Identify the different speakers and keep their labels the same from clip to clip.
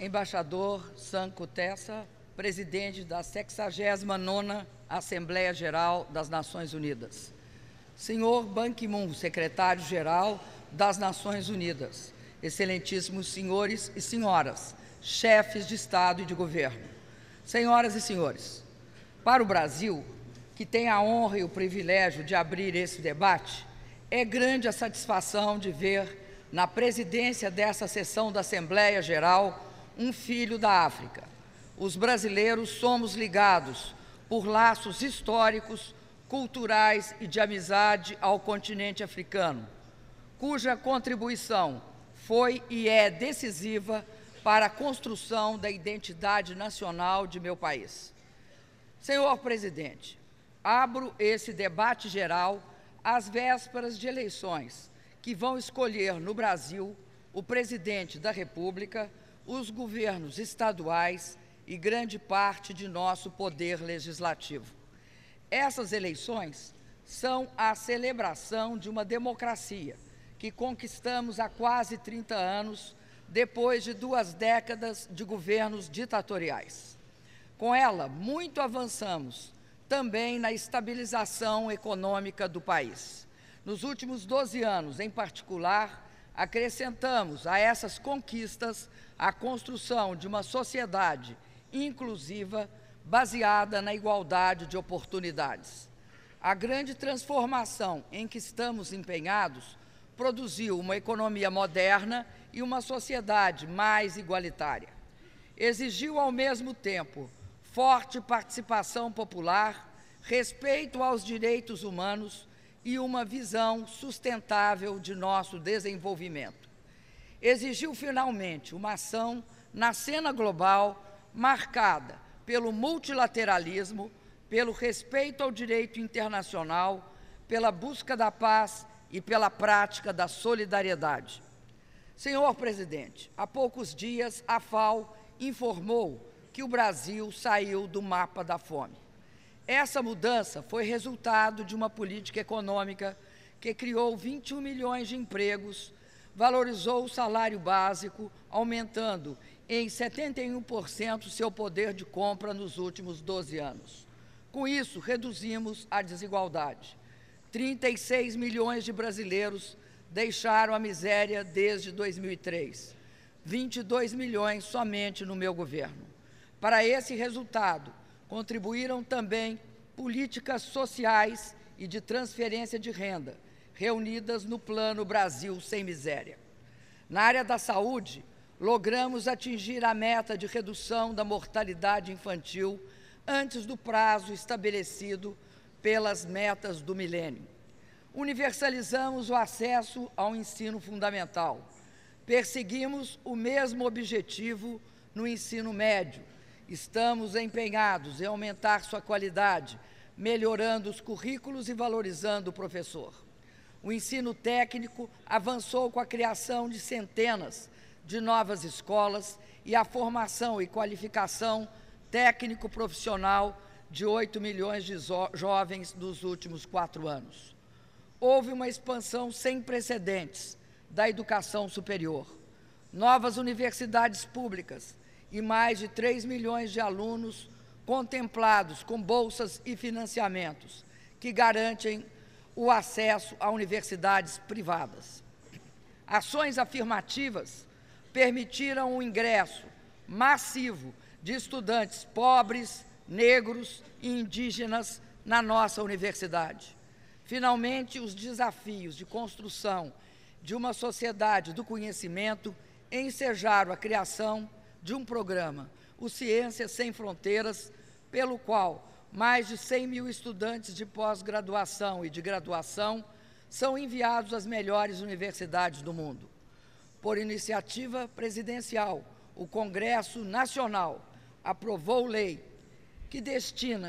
Speaker 1: embaixador Sanco Tessa, presidente da 69ª Assembleia Geral das Nações Unidas, senhor Ban Ki-moon, secretário-geral das Nações Unidas, excelentíssimos senhores e senhoras, chefes de Estado e de Governo, senhoras e senhores, para o Brasil, que tem a honra e o privilégio de abrir esse debate, é grande a satisfação de ver na presidência dessa sessão da Assembleia Geral um filho da África. Os brasileiros somos ligados por laços históricos, culturais e de amizade ao continente africano, cuja contribuição foi e é decisiva para a construção da identidade nacional de meu país. Senhor presidente, abro esse debate geral às vésperas de eleições que vão escolher no Brasil o presidente da República, os governos estaduais e grande parte de nosso poder legislativo. Essas eleições são a celebração de uma democracia que conquistamos há quase 30 anos, depois de 2 décadas de governos ditatoriais. Com ela, muito avançamos também na estabilização econômica do país. Nos últimos 12 anos, em particular, acrescentamos a essas conquistas a construção de uma sociedade inclusiva baseada na igualdade de oportunidades. A grande transformação em que estamos empenhados produziu uma economia moderna e uma sociedade mais igualitária. Exigiu, ao mesmo tempo, forte participação popular, respeito aos direitos humanos e uma visão sustentável de nosso desenvolvimento. Exigiu, finalmente, uma ação na cena global marcada pelo multilateralismo, pelo respeito ao direito internacional, pela busca da paz e pela prática da solidariedade. Senhor presidente, há poucos dias a FAO informou que o Brasil saiu do mapa da fome. Essa mudança foi resultado de uma política econômica que criou 21 milhões de empregos, valorizou o salário básico, aumentando em 71% seu poder de compra nos últimos 12 anos. Com isso, reduzimos a desigualdade. 36 milhões de brasileiros deixaram a miséria desde 2003, 22 milhões somente no meu governo. Para esse resultado, contribuíram também políticas sociais e de transferência de renda, reunidas no Plano Brasil Sem Miséria. Na área da saúde, logramos atingir a meta de redução da mortalidade infantil antes do prazo estabelecido pelas metas do milênio. Universalizamos o acesso ao ensino fundamental. Perseguimos o mesmo objetivo no ensino médio. Estamos empenhados em aumentar sua qualidade, melhorando os currículos e valorizando o professor. O ensino técnico avançou com a criação de centenas de novas escolas e a formação e qualificação técnico-profissional de 8 milhões de jovens nos últimos 4 anos. Houve uma expansão sem precedentes da educação superior. Novas universidades públicas e mais de 3 milhões de alunos contemplados com bolsas e financiamentos que garantem o acesso a universidades privadas. Ações afirmativas permitiram o ingresso massivo de estudantes pobres, negros e indígenas na nossa universidade. Finalmente, os desafios de construção de uma sociedade do conhecimento ensejaram a criação de um programa, o Ciências Sem Fronteiras, pelo qual mais de 100 mil estudantes de pós-graduação e de graduação são enviados às melhores universidades do mundo. Por iniciativa presidencial, o Congresso Nacional aprovou lei que destina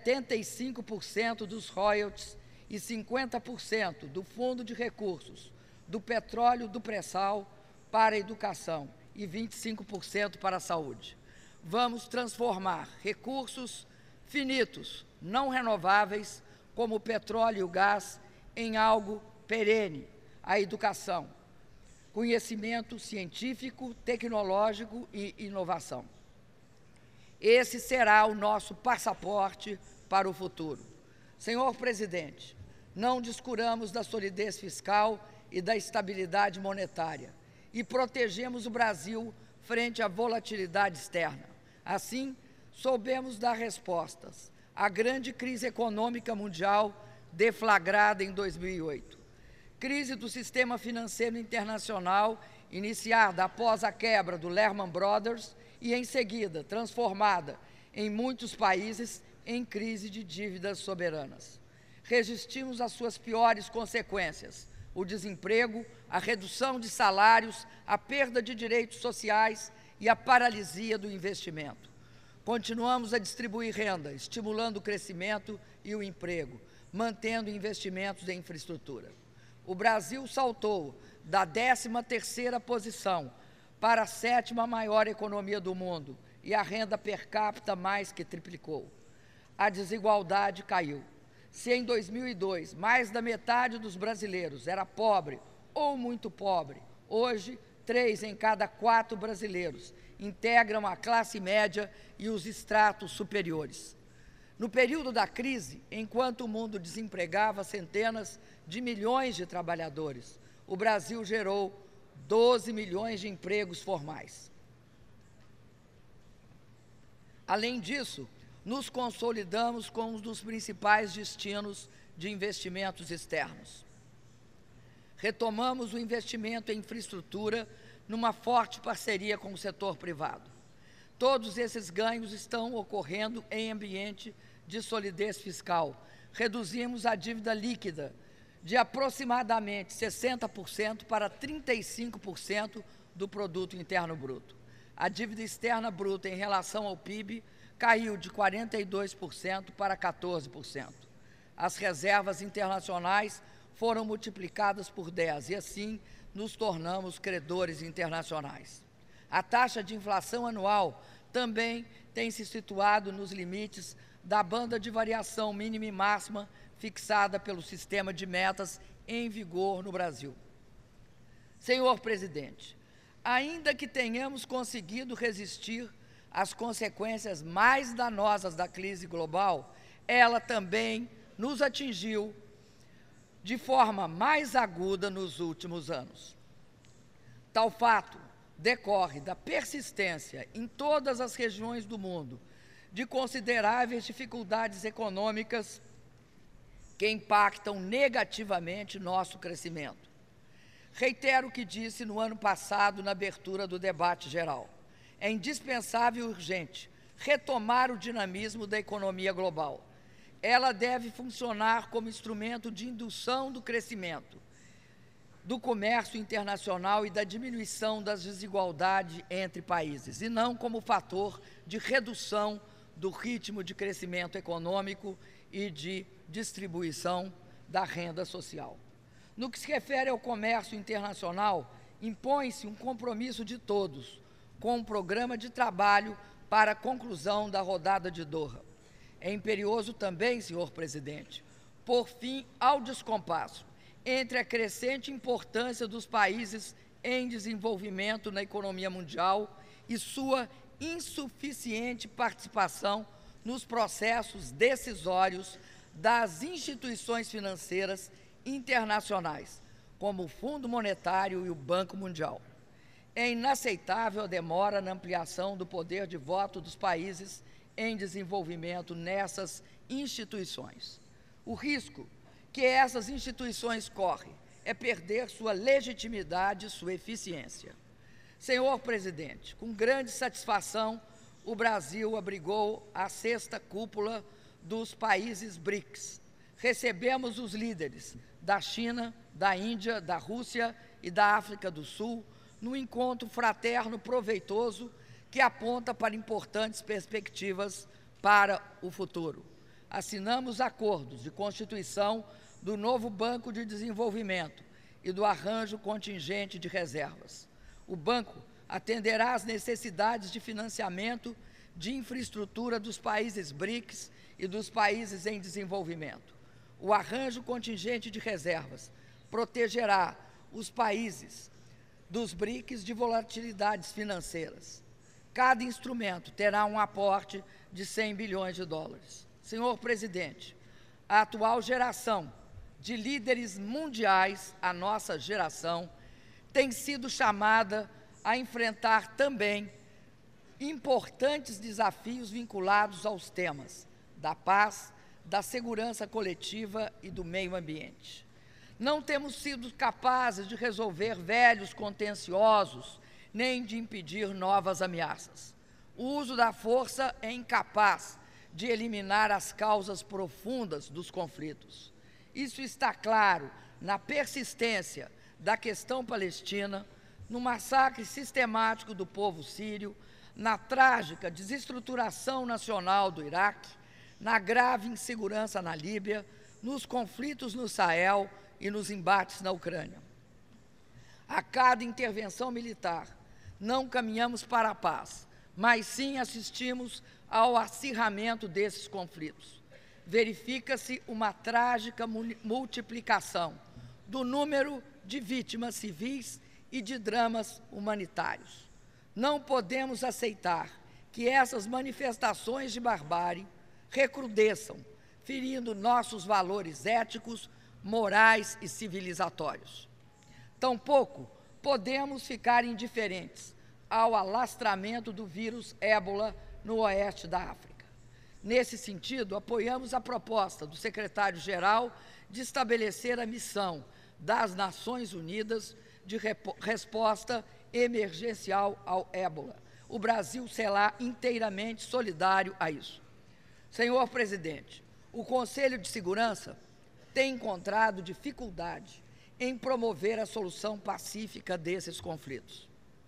Speaker 1: 75% dos royalties e 50% do Fundo de Recursos do petróleo do pré-sal para a educação e 25% para a saúde. Vamos transformar recursos finitos, não renováveis, como o petróleo e o gás, em algo perene, a educação. conhecimento científico, tecnológico e inovação. Esse será o nosso passaporte para o futuro. Senhor presidente, não descuramos da solidez fiscal e da estabilidade monetária e protegemos o Brasil frente à volatilidade externa. Assim, soubemos dar respostas à grande crise econômica mundial deflagrada em 2008. Crise do sistema financeiro internacional, iniciada após a quebra do Lehman Brothers e, em seguida, transformada em muitos países em crise de dívidas soberanas. Resistimos às suas piores consequências: o desemprego, a redução de salários, a perda de direitos sociais e a paralisia do investimento. Continuamos a distribuir renda, estimulando o crescimento e o emprego, mantendo investimentos em infraestrutura. O Brasil saltou da 13ª posição para a 7ª maior economia do mundo e a renda per capita mais que triplicou. A desigualdade caiu. Se em 2002 mais da metade dos brasileiros era pobre ou muito pobre, hoje 3 em cada 4 brasileiros integram a classe média e os estratos superiores. No período da crise, enquanto o mundo desempregava centenas de milhões de trabalhadores, o Brasil gerou 12 milhões de empregos formais. Além disso, nos consolidamos como um dos principais destinos de investimentos externos. Retomamos o investimento em infraestrutura numa forte parceria com o setor privado. Todos esses ganhos estão ocorrendo em ambiente de solidez fiscal. Reduzimos a dívida líquida de aproximadamente 60% para 35% do produto interno bruto. A dívida externa bruta em relação ao PIB caiu de 42% para 14%. As reservas internacionais foram multiplicadas por 10 e, assim, nos tornamos credores internacionais. A taxa de inflação anual também tem se situado nos limites da banda de variação mínima e máxima fixada pelo sistema de metas em vigor no Brasil. Senhor presidente, ainda que tenhamos conseguido resistir às consequências mais danosas da crise global, ela também nos atingiu de forma mais aguda nos últimos anos. Tal fato decorre da persistência em todas as regiões do mundo de consideráveis dificuldades econômicas que impactam negativamente nosso crescimento. Reitero o que disse no ano passado na abertura do debate geral. É indispensável e urgente retomar o dinamismo da economia global. Ela deve funcionar como instrumento de indução do crescimento, do comércio internacional e da diminuição das desigualdades entre países, e não como fator de redução do ritmo de crescimento econômico e de distribuição da renda social. No que se refere ao comércio internacional, impõe-se um compromisso de todos com um programa de trabalho para a conclusão da rodada de Doha. É imperioso também, senhor presidente, pôr fim ao descompasso entre a crescente importância dos países em desenvolvimento na economia mundial e sua insuficiente participação nos processos decisórios das instituições financeiras internacionais, como o Fundo Monetário e o Banco Mundial. É inaceitável a demora na ampliação do poder de voto dos países em desenvolvimento nessas instituições. O risco que essas instituições correm é perder sua legitimidade e sua eficiência. Senhor presidente, com grande satisfação, o Brasil abrigou a 6ª cúpula dos países BRICS. Recebemos os líderes da China, da Índia, da Rússia e da África do Sul num encontro fraterno proveitoso que aponta para importantes perspectivas para o futuro. Assinamos acordos de constituição do novo Banco de Desenvolvimento e do arranjo contingente de reservas. O banco atenderá às necessidades de financiamento de infraestrutura dos países BRICS e dos países em desenvolvimento. O arranjo contingente de reservas protegerá os países dos BRICS de volatilidades financeiras. Cada instrumento terá um aporte de 100 bilhões de dólares. Senhor presidente, a atual geração de líderes mundiais, a nossa geração, tem sido chamada a enfrentar também importantes desafios vinculados aos temas da paz, da segurança coletiva e do meio ambiente. Não temos sido capazes de resolver velhos contenciosos, nem de impedir novas ameaças. O uso da força é incapaz de eliminar as causas profundas dos conflitos. Isso está claro na persistência da questão palestina, no massacre sistemático do povo sírio, na trágica desestruturação nacional do Iraque, na grave insegurança na Líbia, nos conflitos no Sahel e nos embates na Ucrânia. A cada intervenção militar, não caminhamos para a paz, mas sim assistimos ao acirramento desses conflitos. Verifica-se uma trágica multiplicação do número de vítimas civis e de dramas humanitários. Não podemos aceitar que essas manifestações de barbárie recrudesçam, ferindo nossos valores éticos, morais e civilizatórios. Tampouco podemos ficar indiferentes ao alastramento do vírus ébola no oeste da África. Nesse sentido, apoiamos a proposta do secretário-geral de estabelecer a missão das Nações Unidas de resposta emergencial ao ébola. O Brasil será inteiramente solidário a isso. Senhor presidente, o Conselho de Segurança tem encontrado dificuldade em promover a solução pacífica desses conflitos.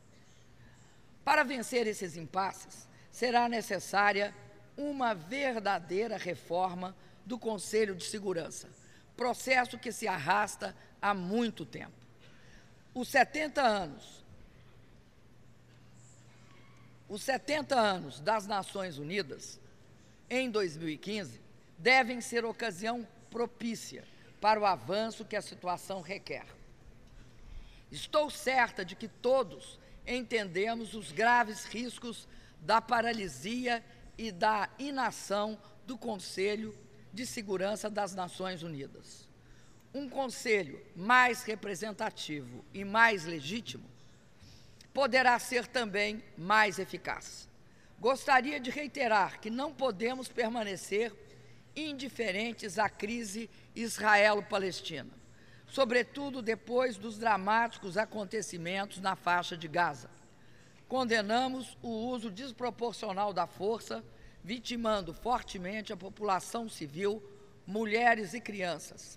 Speaker 1: Para vencer esses impasses, será necessária uma verdadeira reforma do Conselho de Segurança, processo que se arrasta há muito tempo. Os 70 anos das Nações Unidas, em 2015, devem ser ocasião propícia para o avanço que a situação requer. Estou certa de que todos entendemos os graves riscos da paralisia e da inação do Conselho de Segurança das Nações Unidas. Um conselho mais representativo e mais legítimo poderá ser também mais eficaz. Gostaria de reiterar que não podemos permanecer indiferentes à crise israelo-palestina, sobretudo depois dos dramáticos acontecimentos na faixa de Gaza. Condenamos o uso desproporcional da força, vitimando fortemente a população civil, mulheres e crianças.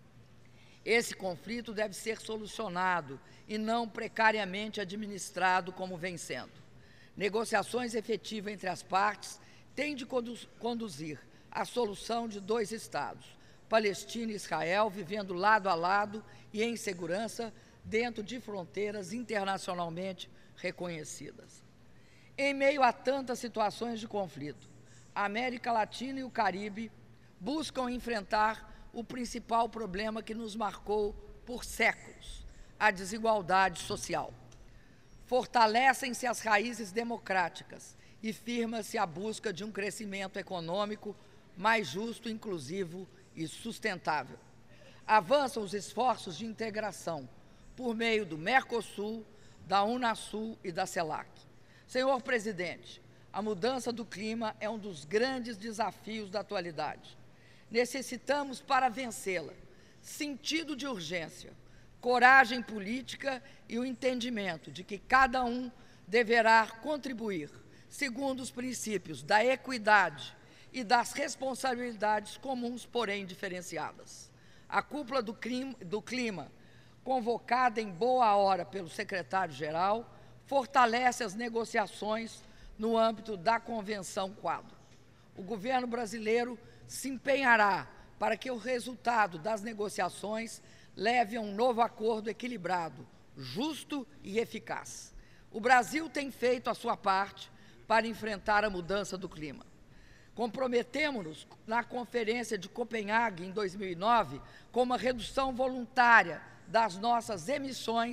Speaker 1: Esse conflito deve ser solucionado e não precariamente administrado como vem sendo. Negociações efetivas entre as partes têm de conduzir à solução de 2 estados, Palestina e Israel, vivendo lado a lado e em segurança dentro de fronteiras internacionalmente reconhecidas. Em meio a tantas situações de conflito, a América Latina e o Caribe buscam enfrentar o principal problema que nos marcou por séculos, a desigualdade social. Fortalecem-se as raízes democráticas e firma-se a busca de um crescimento econômico mais justo, inclusivo e sustentável. Avançam os esforços de integração por meio do Mercosul, da Unasul e da CELAC. Senhor presidente, a mudança do clima é um dos grandes desafios da atualidade. Necessitamos, para vencê-la, sentido de urgência, coragem política e o entendimento de que cada um deverá contribuir, segundo os princípios da equidade e das responsabilidades comuns, porém diferenciadas. A cúpula do clima, convocada em boa hora pelo secretário-geral, fortalece as negociações no âmbito da Convenção Quadro. O governo brasileiro se empenhará para que o resultado das negociações leve a um novo acordo equilibrado, justo e eficaz. O Brasil tem feito a sua parte para enfrentar a mudança do clima. Comprometemos-nos na Conferência de Copenhague, em 2009, com uma redução voluntária das nossas emissões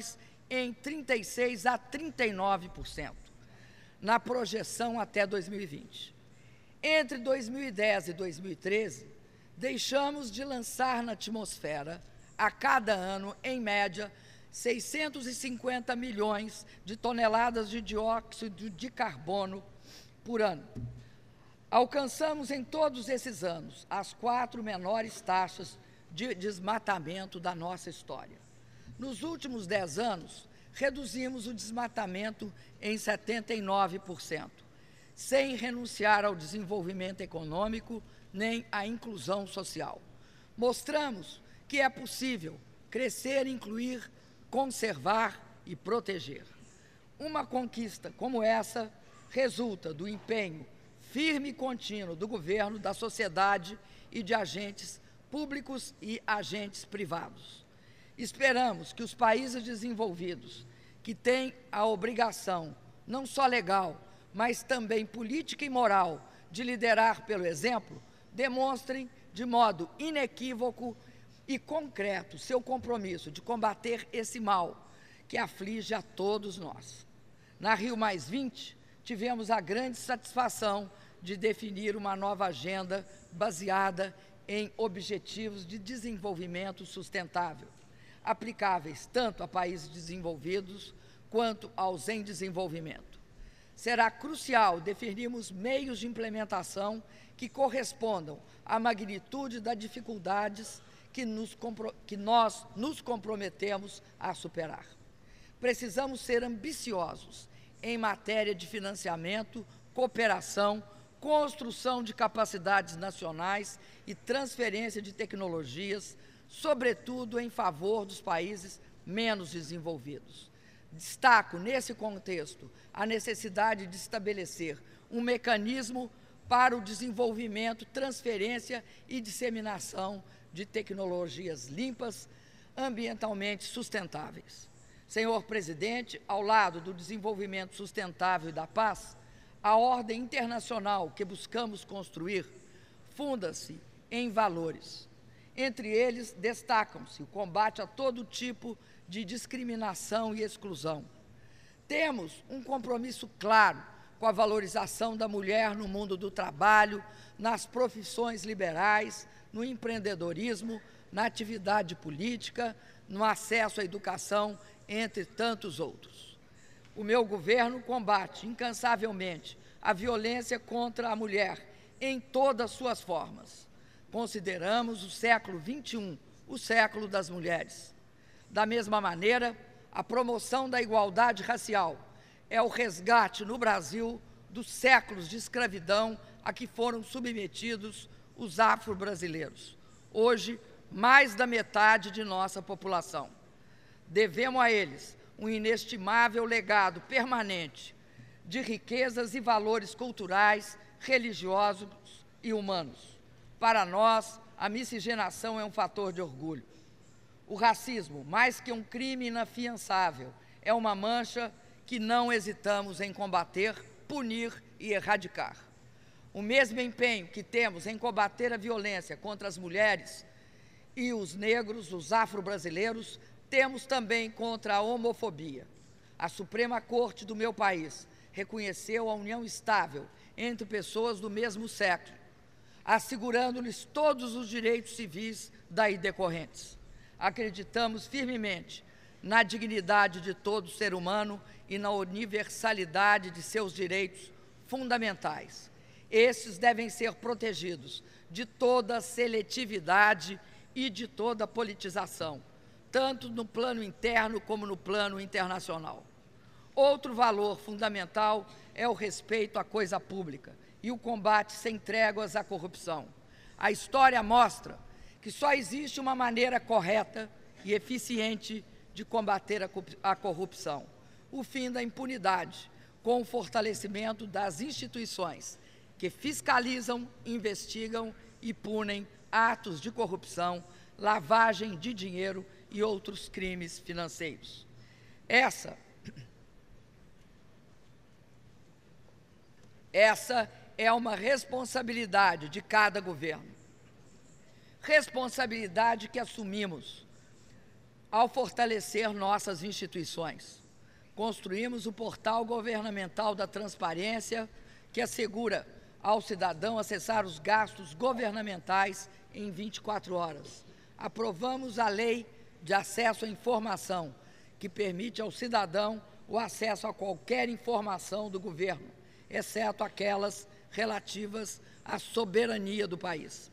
Speaker 1: em 36% a 39%, na projeção até 2020. Entre 2010 e 2013, deixamos de lançar na atmosfera, a cada ano, em média, 650 milhões de toneladas de dióxido de carbono por ano. Alcançamos em todos esses anos as 4 menores taxas de desmatamento da nossa história. Nos últimos 10 anos, reduzimos o desmatamento em 79%, sem renunciar ao desenvolvimento econômico nem à inclusão social. Mostramos que é possível crescer, incluir, conservar e proteger. Uma conquista como essa resulta do empenho firme e contínuo do governo, da sociedade e de agentes públicos e agentes privados. Esperamos que os países desenvolvidos, que têm a obrigação, não só legal, mas também política e moral, de liderar pelo exemplo, demonstrem de modo inequívoco e concreto seu compromisso de combater esse mal que aflige a todos nós. Na Rio+20, tivemos a grande satisfação de definir uma nova agenda baseada em objetivos de desenvolvimento sustentável, aplicáveis tanto a países desenvolvidos quanto aos em desenvolvimento. Será crucial definirmos meios de implementação que correspondam à magnitude das dificuldades que nós nos comprometemos a superar. Precisamos ser ambiciosos em matéria de financiamento, cooperação, construção de capacidades nacionais e transferência de tecnologias, sobretudo em favor dos países menos desenvolvidos. Destaco, nesse contexto, a necessidade de estabelecer um mecanismo para o desenvolvimento, transferência e disseminação de tecnologias limpas, ambientalmente sustentáveis. Senhor Presidente, ao lado do desenvolvimento sustentável e da paz, a ordem internacional que buscamos construir funda-se em valores. Entre eles, destacam-se o combate a todo tipo de discriminação e exclusão. Temos um compromisso claro com a valorização da mulher no mundo do trabalho, nas profissões liberais, no empreendedorismo, na atividade política, no acesso à educação, entre tantos outros. O meu governo combate incansavelmente a violência contra a mulher em todas suas formas. Consideramos o século XXI o século das mulheres. Da mesma maneira, a promoção da igualdade racial é o resgate no Brasil dos séculos de escravidão a que foram submetidos os afro-brasileiros. Hoje, mais da metade de nossa população. Devemos a eles um inestimável legado permanente de riquezas e valores culturais, religiosos e humanos. Para nós, a miscigenação é um fator de orgulho. O racismo, mais que um crime inafiançável, é uma mancha que não hesitamos em combater, punir e erradicar. O mesmo empenho que temos em combater a violência contra as mulheres e os negros, os afro-brasileiros, temos também contra a homofobia. A Suprema Corte do meu país reconheceu a união estável entre pessoas do mesmo sexo, assegurando-lhes todos os direitos civis daí decorrentes. Acreditamos firmemente na dignidade de todo ser humano e na universalidade de seus direitos fundamentais. Estes devem ser protegidos de toda seletividade e de toda politização, tanto no plano interno como no plano internacional. Outro valor fundamental é o respeito à coisa pública e o combate sem tréguas à corrupção. A história mostra que só existe uma maneira correta e eficiente de combater a corrupção: o fim da impunidade, com o fortalecimento das instituições que fiscalizam, investigam e punem atos de corrupção, lavagem de dinheiro e outros crimes financeiros. Essa é uma responsabilidade de cada governo. Responsabilidade que assumimos ao fortalecer nossas instituições. Construímos o portal governamental da transparência, que assegura ao cidadão acessar os gastos governamentais em 24 horas. Aprovamos a Lei de Acesso à Informação, que permite ao cidadão o acesso a qualquer informação do governo, exceto aquelas relativas à soberania do país.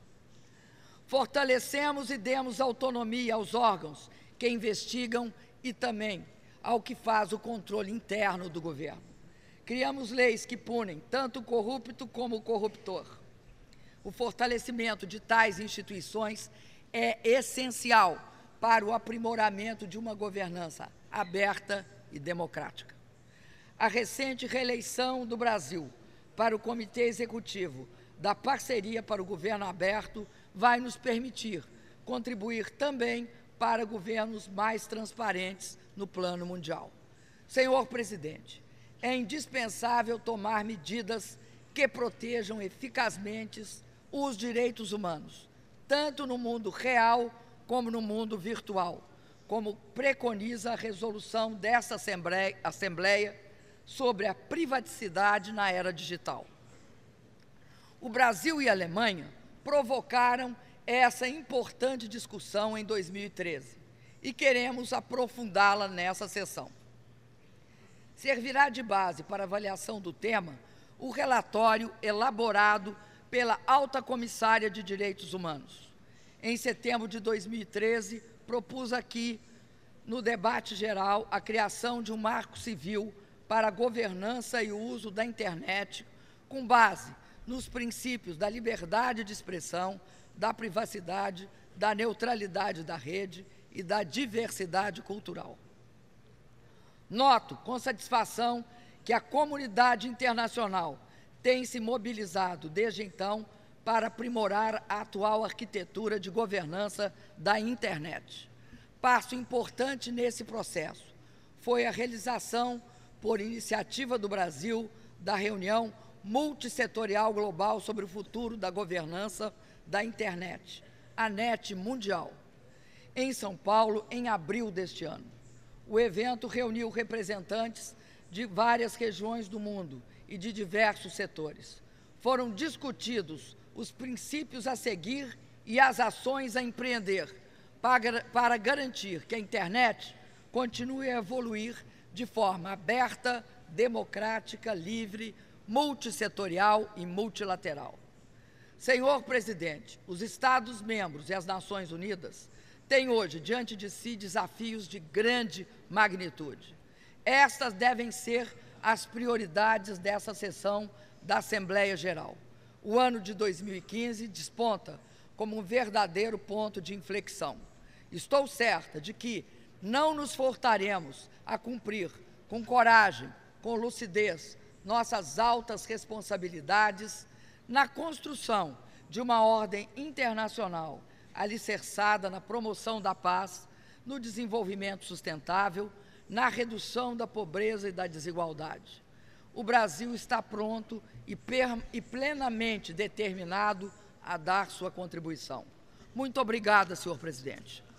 Speaker 1: Fortalecemos e demos autonomia aos órgãos que investigam e também ao que faz o controle interno do governo. Criamos leis que punem tanto o corrupto como o corruptor. O fortalecimento de tais instituições é essencial para o aprimoramento de uma governança aberta e democrática. A recente reeleição do Brasil para o Comitê Executivo da Parceria para o Governo Aberto vai nos permitir contribuir também para governos mais transparentes no plano mundial. Senhor Presidente, é indispensável tomar medidas que protejam eficazmente os direitos humanos, tanto no mundo real como no mundo virtual, como preconiza a resolução dessa Assembleia sobre a privaticidade na era digital. O Brasil e a Alemanha provocaram essa importante discussão em 2013 e queremos aprofundá-la nessa sessão. Servirá de base para avaliação do tema o relatório elaborado pela Alta Comissária de Direitos Humanos. Em setembro de 2013, propus aqui, no debate geral, a criação de um marco civil para a governança e o uso da internet, com base nos princípios da liberdade de expressão, da privacidade, da neutralidade da rede e da diversidade cultural. Noto com satisfação que a comunidade internacional tem se mobilizado desde então para aprimorar a atual arquitetura de governança da internet. Passo importante nesse processo foi a realização, por iniciativa do Brasil, da reunião multissetorial global sobre o futuro da governança da internet, a NET Mundial, em São Paulo, em abril deste ano. O evento reuniu representantes de várias regiões do mundo e de diversos setores. Foram discutidos os princípios a seguir e as ações a empreender para garantir que a internet continue a evoluir de forma aberta, democrática, livre, multissetorial e multilateral. Senhor Presidente, os Estados-membros e as Nações Unidas têm hoje diante de si desafios de grande magnitude. Estas devem ser as prioridades dessa sessão da Assembleia Geral. O ano de 2015 desponta como um verdadeiro ponto de inflexão. Estou certa de que não nos furtaremos a cumprir com coragem, com lucidez, nossas altas responsabilidades na construção de uma ordem internacional alicerçada na promoção da paz, no desenvolvimento sustentável, na redução da pobreza e da desigualdade. O Brasil está pronto e plenamente determinado a dar sua contribuição. Muito obrigada, senhor presidente.